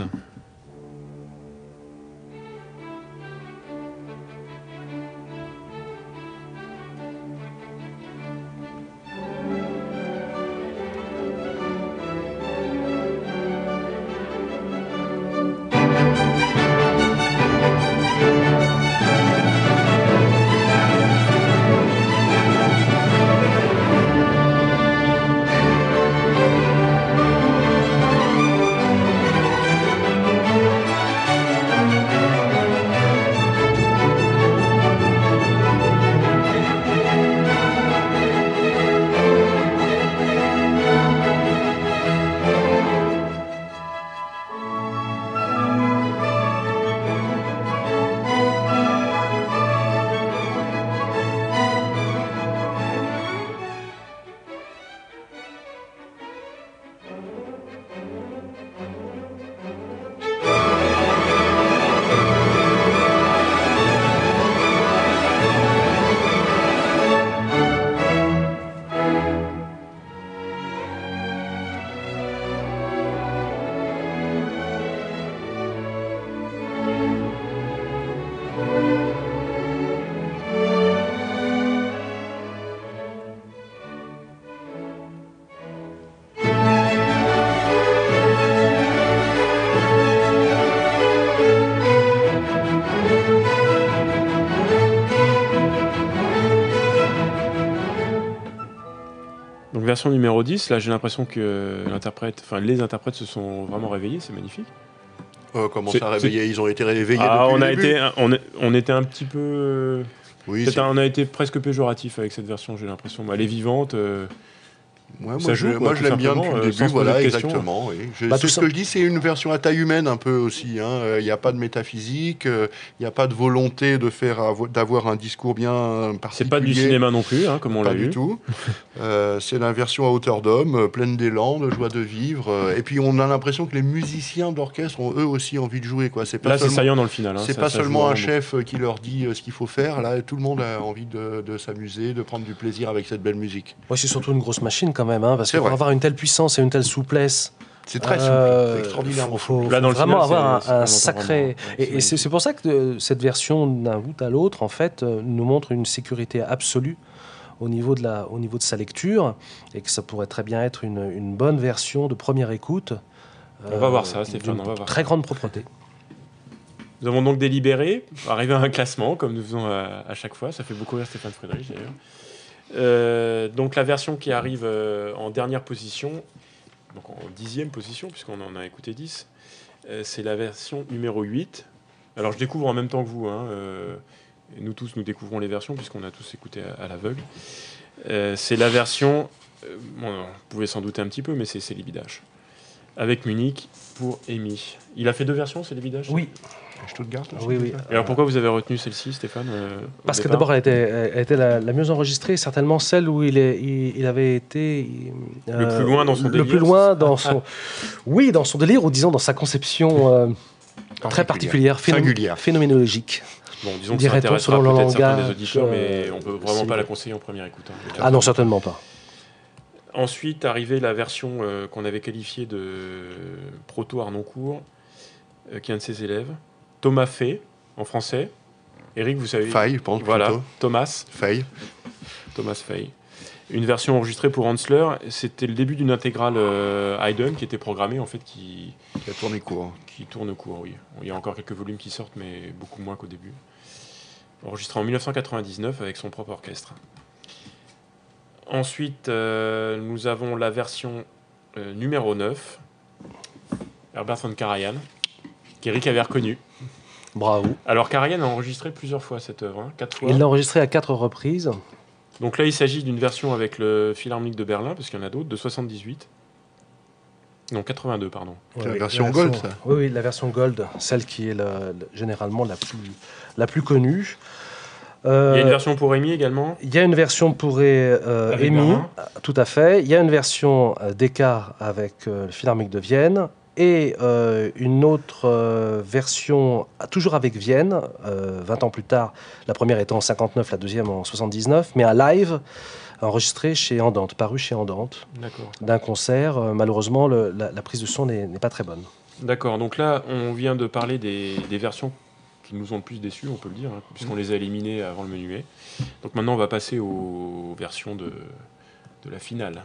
Version numéro 10, là j'ai l'impression que les interprètes se sont vraiment réveillés, c'est magnifique.
Comment ça réveillés? Ils ont été réveillés
on était un petit peu...
Oui,
on a été presque péjoratif avec cette version, j'ai l'impression. Elle est vivante,
Ouais,
Ça joue, quoi,
moi,
tout
je l'aime bien depuis
simplement,
le
sans
début,
se
voilà,
poser de questions.
exactement. Oui.
Bah,
C'est
tout
ce
ça-
que je dis, c'est une version à taille humaine un peu aussi. Il n'y a pas de métaphysique, il n'y a pas de volonté de d'avoir un discours bien particulier.
C'est pas du cinéma non plus, hein, comme on
Pas
l'a
du
vu.
tout. C'est la version à hauteur d'homme, pleine d'élan, de joie de vivre. Et puis on a l'impression que les musiciens d'orchestre ont eux aussi envie de jouer. Quoi. C'est pas
Là, c'est
seulement,
saillant dans le final. Hein,
c'est
ça-
pas
ça joue
seulement un
vraiment
chef qui leur dit ce qu'il faut faire. Là, tout le monde a envie de s'amuser, de prendre du plaisir avec cette belle musique.
Ouais, c'est surtout une grosse machine quand même, hein, parce
C'est
que pour
vrai.
avoir une telle puissance et une telle souplesse,
C'est très souple, c'est extraordinairement souple.
Là, dans le
vraiment
final,
avoir
c'est- on
un
entend
sacré.
vraiment, ouais,
Et c'est pour ça que cette version d'un bout à l'autre, en fait, nous montre une sécurité absolue au niveau de sa lecture, et que ça pourrait très bien être une bonne version de première écoute.
On va voir ça, Stéphane,
d'une
on va voir
très
ça.
grande propreté.
Nous avons donc délibéré, arrivé à un classement, comme nous faisons à chaque fois. Ça fait beaucoup rire Stéphane Friedrich, d'ailleurs. Donc la version qui arrive en dernière position, donc en 10e position, puisqu'on en a écouté 10, c'est la version numéro 8. Alors je découvre en même temps que vous, hein, et nous tous, nous découvrons les versions, puisqu'on a tous écouté à l'aveugle. C'est la version, bon, vous pouvez s'en douter un petit peu, mais c'est Célibidache. Avec Munich pour Amy. Il a fait 2 versions, Célibidache?
Oui,
Stuttgart aussi,
oui, oui.
c'est ça
Et alors pourquoi vous avez retenu celle-ci, Stéphane
Parce que d'abord, elle était la mieux enregistrée, certainement celle où il avait été
Le plus loin dans son
le
délire,
plus loin
c'est ça
dans son, oui, dans son délire, ou disons dans sa conception très particulière,
Singulière.
phénoménologique.
Bon, disons que ça
Dirait-on
intéressera
selon le
peut-être certains des
langage,
auditeurs, mais on peut vraiment
c'est-
pas la conseiller en première écoute. Hein.
Ah non, certainement pas.
Ensuite, arrivait la version qu'on avait qualifiée de proto Arnoncourt, qui est un de ses élèves, Thomas Fay, en français. Eric, vous savez.
Faille, je pense,
Voilà,
plutôt.
Thomas Fay. Une version enregistrée pour Hansler. C'était le début d'une intégrale Haydn qui était programmée, en fait, qui
Qui a tourné court.
tourne court, oui. Il y a encore quelques volumes qui sortent, mais beaucoup moins qu'au début. Enregistré en 1999 avec son propre orchestre. Ensuite, nous avons la version numéro 9, Herbert von Karajan, qu'Eric avait reconnu.
Bravo.
Alors, Karajan a enregistré plusieurs fois cette œuvre, hein, 4 fois.
Il l'a enregistré à 4 reprises.
Donc là, il s'agit d'une version avec le Philharmonique de Berlin, parce qu'il y en a d'autres, de 78. Non, 82, pardon.
C'est la version Gold, ça.
Oui, oui, la version Gold, celle qui est généralement la plus connue.
Il y a une version pour Amy également.
Il y a une version pour
Avec
Amy,
Berlin.
tout à fait. Il y a une version Descartes avec le Philharmonique de Vienne et une autre version toujours avec Vienne, 20 ans plus tard, la première étant en 59, la deuxième en 79, mais un live enregistré chez Andante, paru chez Andante,
D'accord.
d'un concert. Malheureusement, la prise de son n'est pas très bonne.
D'accord, donc là, on vient de parler des versions qui nous ont le plus déçus, on peut le dire, hein, puisqu'on les a éliminées avant le menuet. Donc maintenant, on va passer aux versions de la finale.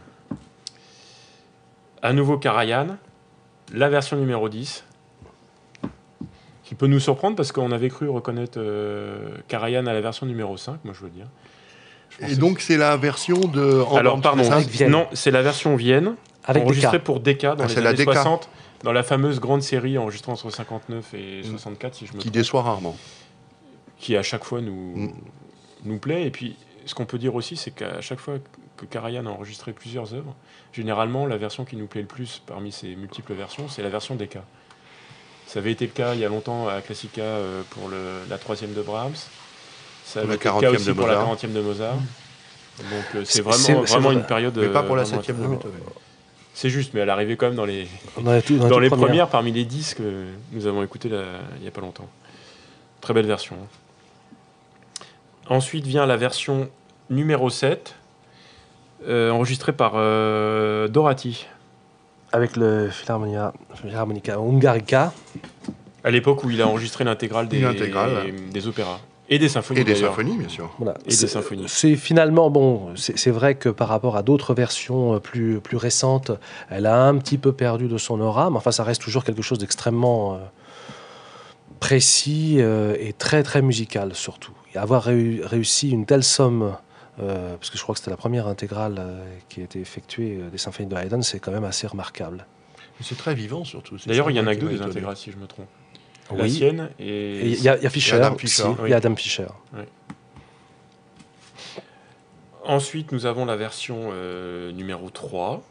À nouveau, Karajan, la version numéro 10, qui peut nous surprendre parce qu'on avait cru reconnaître Karajan à la version numéro 5, moi je veux dire. Je pense
Et
que
donc, c'est la version de.
Alors, pardon,
c'est ça
Avec Vienne.
non, c'est la version Vienne,
Avec
enregistrée
Descartes.
pour Decca dans
Ah,
les
c'est la
années
Decca.
60, dans la fameuse grande série enregistrée entre 59 et 64, si je me
Qui
trompe,
déçoit rarement.
qui à chaque fois
Mm.
nous plaît. Et puis, ce qu'on peut dire aussi, c'est qu'à chaque fois que Karajan a enregistré plusieurs œuvres, généralement, la version qui nous plaît le plus parmi ces multiples versions, c'est la version Decca. Ça avait été le cas il y a longtemps à Classica pour la 3e de Brahms. Ça
Pour
avait
la
été le
40e
cas aussi
de
pour la
Mozart.
40e de Mozart. Donc c'est
C'est-
vraiment,
c'est
vraiment
vrai.
une période...
Mais pas pour la
vraiment
7e de
intéressante.
Beethoven.
C'est juste, mais elle arrivait quand même dans les
Dans
dans les
toutes
premières, parmi les 10 que nous avons écoutés il n'y a pas longtemps. Très belle version. Hein. Ensuite vient la version numéro 7, enregistrée par Dorati,
Avec le Philharmonica Hungarica.
à l'époque où il a enregistré l'intégrale
Une intégrale.
des opéras. Et des symphonies,
Et des
d'ailleurs.
symphonies, bien sûr.
Voilà.
Et des symphonies.
C'est finalement, bon, c'est vrai que par rapport à d'autres versions plus récentes, elle a un petit peu perdu de son aura, mais enfin, ça reste toujours quelque chose d'extrêmement précis et très, très musical, surtout. Et avoir réussi une telle somme, parce que je crois que c'était la première intégrale qui a été effectuée des symphonies de Haydn, c'est quand même assez remarquable.
Mais c'est très vivant, surtout. C'est
D'ailleurs,
ça,
il y en
moi,
a
qui
que
m'a
deux des
étonné.
intégrales, si je me trompe. La
Oui.
sienne
Et
et...
il y a Fischer,
Adam
aussi.
Fischer,
Il
oui.
y a Adam Fischer.
Ensuite, nous avons la version numéro 3.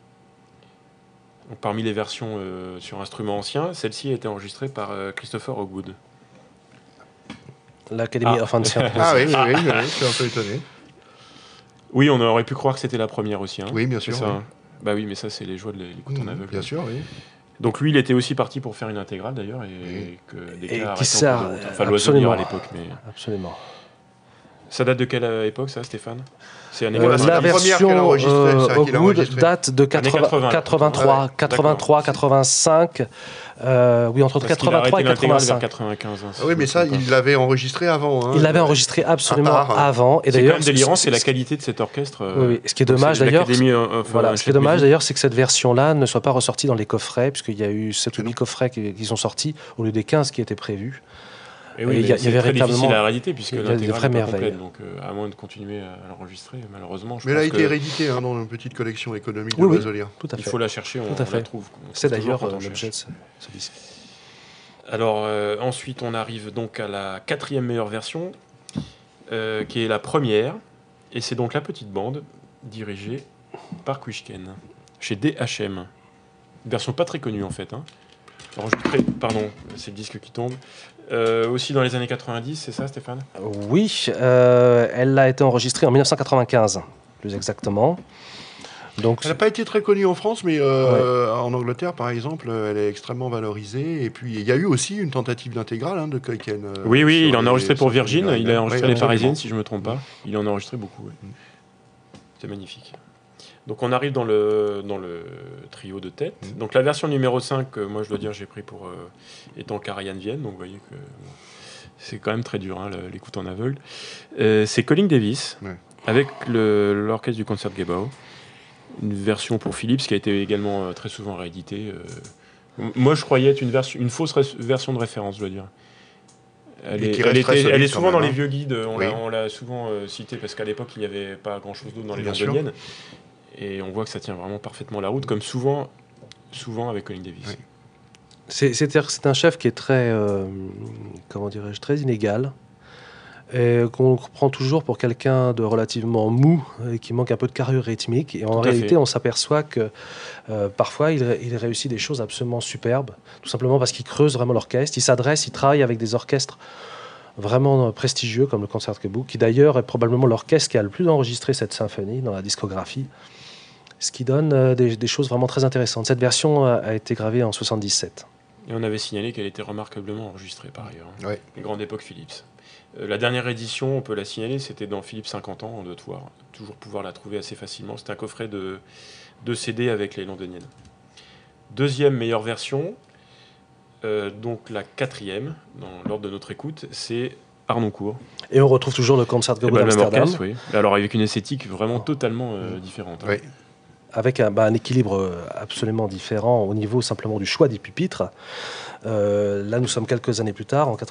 Donc, parmi les versions sur instruments anciens, celle-ci a été enregistrée par Christopher Hogwood.
L'Académie of Ancient Music.
Ah oui, je suis un peu étonné.
Oui, on aurait pu croire que c'était la première aussi. Hein.
Oui, bien sûr.
Ça,
Oui.
hein. Bah oui, mais ça, c'est les joies de l'écoute en aveugle.
Bien sûr, oui.
Donc lui, il était aussi parti pour faire une intégrale d'ailleurs, et que des
Et
cas
qui
arrêtés en
sert,
cours de route. Enfin, l'oisellière à l'époque. Mais...
Absolument.
Ça date de quelle époque, ça, Stéphane? C'est année
Voilà,
80.
c'est
La
la première qu'elle a
version
enregistrée, c'est ça qu'il a
Hogwood
enregistré.
date de
Années 80.
83,
Ouais,
83, 85. Oui, entre
Parce qu'il a
83
arrêté
et
l'intégrale
85.
vers 95. Hein, si
Ah oui,
je
mais
me
ça,
trompe pas.
il l'avait enregistré avant. Hein.
Il l'avait enregistré absolument
À part, hein.
avant. Et
C'est quand
d'ailleurs,
même délirant, c'est la qualité de cet orchestre.
Oui, oui. Ce qui est
donc
dommage
c'est
d'ailleurs,
l'Académie of
Voilà, ce qui est
Ancient
dommage
Music.
d'ailleurs, c'est que cette version-là ne soit pas ressortie dans les coffrets, puisqu'il y a eu 7 ou 8 coffrets qui sont sortis, au lieu des 15 qui étaient prévus.
Et oui,
Et il y a
mais c'est très
véritablement-
difficile à rééditer puisque
il y a des
l'intégrale
vraies
n'est pas
merveilles.
complète. Donc, à moins de continuer à l'enregistrer, malheureusement, je
Mais elle a
pense
été
que
rééditée dans une petite collection économique de
Oui, oui.
l'oisellière.
Tout à
il
fait.
faut la chercher, on
Tout à fait.
la trouve. On
C'est
trouve toujours
d'ailleurs
quand on
l'objet
cherche.
de ce disque.
Alors ensuite, on arrive donc à la 4e meilleure version, qui est la première, et c'est donc la petite bande dirigée par Kuishken, chez DHM. Une version pas très connue en fait. Hein. Enregistrée, pardon, c'est le disque qui tombe. Aussi dans les années 90, c'est ça Stéphane?
Oui, elle a été enregistrée en 1995, plus exactement. Donc,
Elle n'a pas été très connue en France, mais en Angleterre, par exemple, elle est extrêmement valorisée. Et puis, il y a eu aussi une tentative d'intégrale de Kuishken.
Oui,
sur
il en a enregistré pour
sur
Virgin,
Virgin.
il a enregistré
Oui,
les Parisiennes,
absolument.
si je ne me trompe pas. Il en a enregistré beaucoup, oui. C'est magnifique. Donc on arrive dans le trio de tête. Donc la version numéro 5, moi je dois dire j'ai pris pour étant Karajan Vienne, donc vous voyez que bon, c'est quand même très dur hein, l'écoute en aveugle. C'est Colin Davis,
Ouais.
avec l'orchestre du Concertgebouw. Une version pour Philips qui a été également très souvent rééditée. Moi je croyais être une fausse version de référence, je dois dire. Elle
Et qui
est,
reste très solide
elle est
quand
souvent
même,
dans les
hein.
vieux guides,
Oui.
on l'a souvent cité parce qu'à l'époque il n'y avait pas grand chose d'autre dans les
Bien sûr.
londoniennes. Et on voit que ça tient vraiment parfaitement la route, comme souvent avec Colin Davis.
Oui.
c'est un chef qui est très, comment dirais-je, très inégal, et qu'on prend toujours pour quelqu'un de relativement mou et qui manque un peu de carrure rythmique. Et en
Tout à
réalité,
fait.
on s'aperçoit que parfois, il réussit des choses absolument superbes, tout simplement parce qu'il creuse vraiment l'orchestre. Il travaille avec des orchestres vraiment prestigieux comme le Concertgebouw, qui d'ailleurs est probablement l'orchestre qui a le plus enregistré cette symphonie dans la discographie, ce qui donne des choses vraiment très intéressantes. Cette version a été gravée en 77.
Et on avait signalé qu'elle était remarquablement enregistrée par ailleurs. Hein.
Ouais.
Une grande époque Philips. La dernière édition, on peut la signaler, c'était dans Philips 50 ans, on doit toujours pouvoir la trouver assez facilement. C'est un coffret de CD avec les londoniennes. Deuxième meilleure version, donc la 4e, dans l'ordre de notre écoute, c'est Harnoncourt.
Et on retrouve toujours le Concertgebouw
Le même
d'Amsterdam,
orchestre, oui. Alors avec une esthétique vraiment totalement différente. Hein.
Oui.
avec un équilibre absolument différent au niveau simplement du choix des pupitres. Là, nous sommes quelques années plus tard, en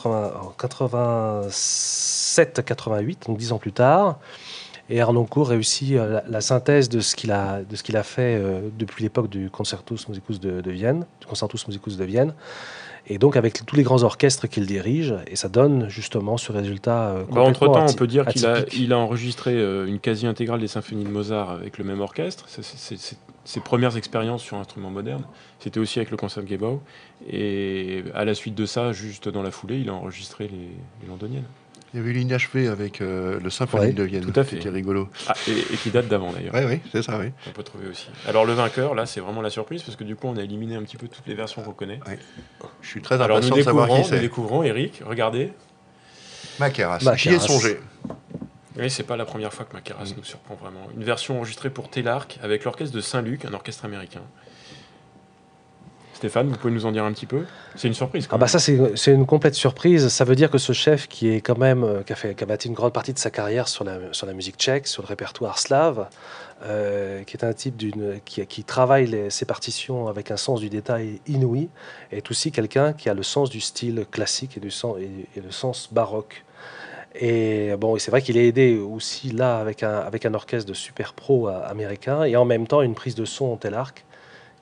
87-88, donc 10 ans plus tard. Et Harnoncourt réussit la synthèse de ce qu'il a fait depuis l'époque du Concertus Musicus de Vienne, du Concertus Musicus de Vienne. Et donc avec tous les grands orchestres qu'il dirige, et ça donne justement ce résultat
Entre-temps, on peut dire qu'il
atypique.
a enregistré une quasi-intégrale des symphonies de Mozart avec le même orchestre. C'est ses premières expériences sur instruments modernes. C'était aussi avec le Concertgebouw. Et à la suite de ça, juste dans la foulée, il a enregistré les londoniennes.
Il y avait eu l'inachevé avec le Symphonie
Ouais,
de Vienne.
tout à fait.
C'était rigolo.
Ah, et qui date d'avant d'ailleurs.
Oui, c'est ça, oui.
On peut trouver aussi. Alors le vainqueur, là, c'est vraiment la surprise parce que du coup, on a éliminé un petit peu toutes les versions qu'on connaît.
Je suis très
Alors
impatient de savoir qui
nous
c'est.
découvrons, Eric, regardez.
Macaras.
Macaras.
J'y ai songé.
Oui, c'est pas la première fois que Macaras nous surprend vraiment. Une version enregistrée pour Telarc avec l'orchestre de Saint-Luc, un orchestre américain. Stéphane, vous pouvez nous en dire un petit peu? C'est une surprise quand
Ah bah
même.
ça c'est une complète surprise. Ça veut dire que ce chef qui est quand même qui a bâti une grande partie de sa carrière sur la musique tchèque, sur le répertoire slave, qui est un type qui travaille ses partitions avec un sens du détail inouï, est aussi quelqu'un qui a le sens du style classique et le sens baroque. Et bon, c'est vrai qu'il est aidé aussi là avec un orchestre de super pro américain et en même temps une prise de son en Telarc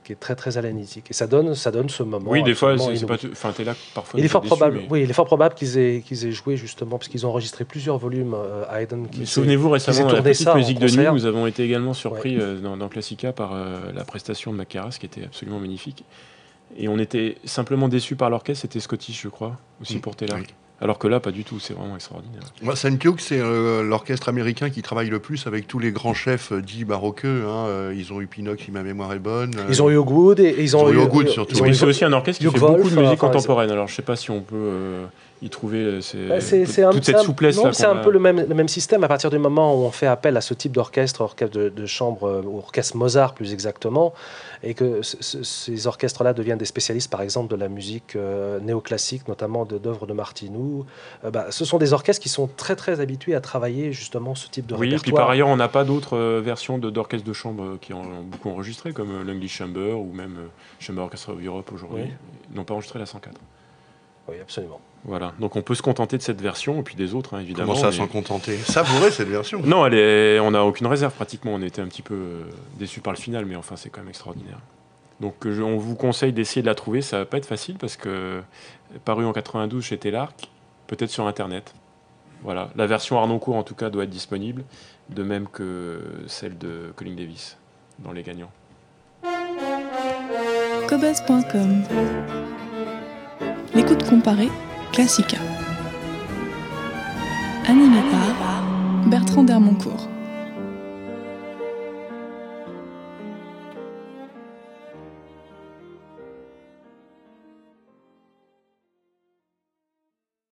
qui est très très haleinitique. Et ça donne ce moment.
Oui, des fois,
absolument
c'est pas tout- enfin, t'es là parfois.
Il est fort
déçu,
probable.
mais-
Oui, il est fort probable qu'ils aient joué justement parce qu'ils ont enregistré plusieurs volumes. Haydn.
Mais souvenez-vous, récemment, dans la
tourné
petite
ça en
musique de nuit,
concert.
nous avons été également surpris dans Classica par la prestation de Macaras, qui était absolument magnifique. Et on était simplement déçus par l'orchestre, c'était Scottish, je crois, aussi pour Telarc.
Oui.
Alors que là, pas du tout, c'est vraiment extraordinaire.
Moi, Saint-Cloud, c'est l'orchestre américain qui travaille le plus avec tous les grands chefs dits baroqueux. Ils ont eu Pinnock, si ma mémoire est bonne.
Ils ont eu Hogwood et ils ont eu
Hogwood, surtout.
ils ont
Oui,
eu-
c'est aussi un orchestre qui
Hugh
fait
Wolf,
beaucoup de musique
enfin,
contemporaine. Alors, je sais pas si on peut y trouver
Bah, c'est un-
toute
c'est
cette
un-
souplesse
non,
là.
c'est un peu le même système à partir du moment où on fait appel à ce type d'orchestre de chambre, ou orchestre Mozart plus exactement, et que ces orchestres-là deviennent des spécialistes, par exemple, de la musique néoclassique, notamment d'œuvres de Martinou. Ce sont des orchestres qui sont très très habitués à travailler justement ce type de
Oui, et puis
répertoire.
par ailleurs, on n'a pas d'autres versions d'orchestres de chambre qui ont beaucoup enregistré, comme l'English Chamber ou même Chamber Orchestra of Europe aujourd'hui.
Oui.
Ils n'ont pas enregistré la 104.
Oui, absolument.
Voilà, donc on peut se contenter de cette version et puis des autres, hein, évidemment.
Comment ça,
mais-
s'en contenter? Savourer cette version.
Non, on n'a aucune réserve pratiquement. On était un petit peu déçus par le final, mais enfin, c'est quand même extraordinaire. Donc, on vous conseille d'essayer de la trouver. Ça va pas être facile parce que paru en 92 chez Telarc, peut-être sur Internet. Voilà, la version Harnoncourt en tout cas doit être disponible, de même que celle de Colin Davis dans les gagnants.
Cobuzz.com. L'écoute comparée, Classica. Animé par Bertrand Dermoncourt.